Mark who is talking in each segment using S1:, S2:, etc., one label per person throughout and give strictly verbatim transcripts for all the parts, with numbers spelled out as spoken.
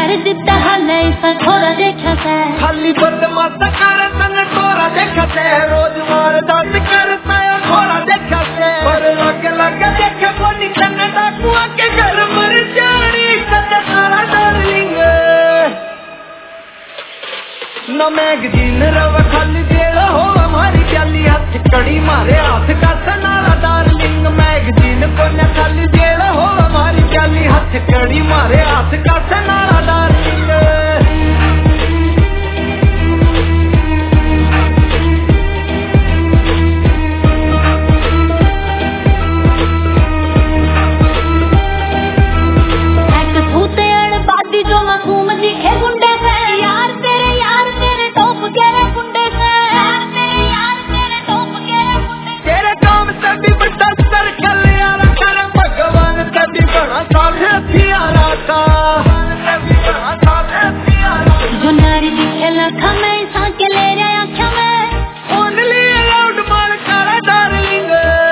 S1: कर दिता हाल ऐसा थोड़ा देखा से
S2: खाली बदमाश कर तन थोड़ा देखा से रोज मार दांत कर मैं थोड़ा देखा से पर लग लग देखे कोनी तन डाकुआ के घर मर जानी तन सारा डार्लिंग न मैगजीन रव खाली जेल हो हमारी प्याली हाथ कड़ी मारे हाथ का सनारा डार्लिंग मैगजीन को न खाली जेल हो हमारी प्याली हाथ कड़ी मारे हाथ का सनारा डार्लिंग
S1: जो मासूम दिखे गुंडे से यार तेरे यार तेरे टोप के गुंडे से यार तेरे यार तेरे टोप के गुंडे
S2: तेरे काम से भी बड़ा सर चल यार कर भगवान से भी बड़ा सामने हथियारा का
S1: जो नारी दिखे लखा में ऐसा के ले रहे आँखों में
S2: ओनली अलाउड मार कर डार्लिंग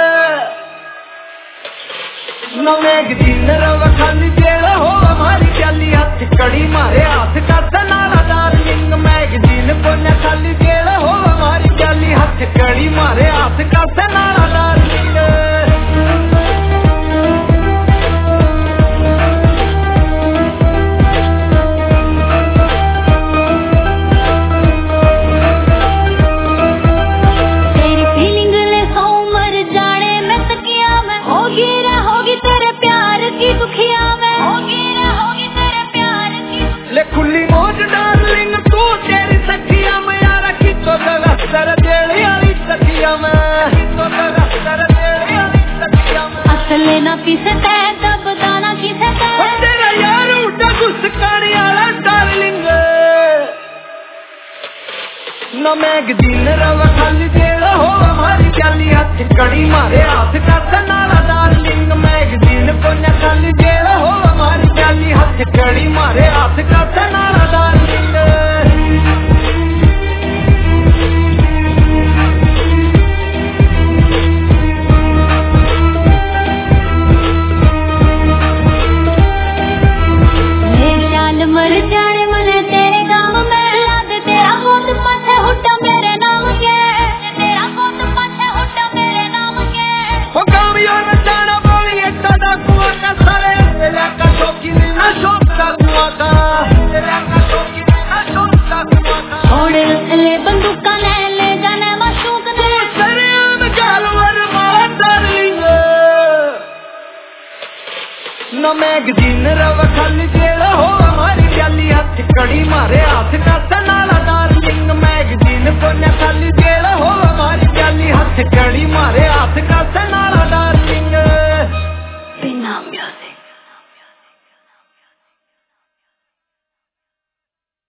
S2: न मैगजीन रव खाली जेल हो हमारी प्याली हाथ कड़ी मारे हाथ का सनारा डार्लिंग मैगजीन को न खाली जेल हो हमारी प्याली हाथ कड़ी मारे हाथ का सनारा डार्लिंग
S1: तेरी फीलिंग ले सौ मर जाने में तकिया में होगी रे होगी तेरे प्यार की दुखिया में होगी रे होगी तेरे प्यार की
S2: ले खुली मौज डार्लिंग तू तेरी सखिया में यार की तो सर देली वाली सखिया में तो सर देली वाली सखिया में
S1: असल ना पीसे ते तब दाना किसे ते
S2: तेरा यार उठा गुस्साने वाला डार्लिंग न मैगजीन रव खाली जेल हो हमारी प्याली हाथ कड़ी मारे हाथ का सनारा डार्लिंग मैगजीन को न खाली जेल हो हमारी प्याली हाथ कड़ी मारे हाथ का सनारा डार्लिंग
S1: मेरे लाल मर जाने मने तेरे गाँव में याद तेरा गोद माथे हुट्टा मेरे नाम के तेरा गोद माथे हुट्टा मेरे नाम के
S2: वो कामयाब न जाना बोली एक डाकुआ का सारे तेरा का शौकीन न शौक का कुआं का तेरा का शौकीन न शौक का कुआं का
S1: छोड़े रखले बंदूका ले ले जाने माशूक ने
S2: तेरे आम जानवर मार डार्लिंग न मैगजीन रव खाली जेल हो हमारी प्याली हाथ कड़ी मारे हाथ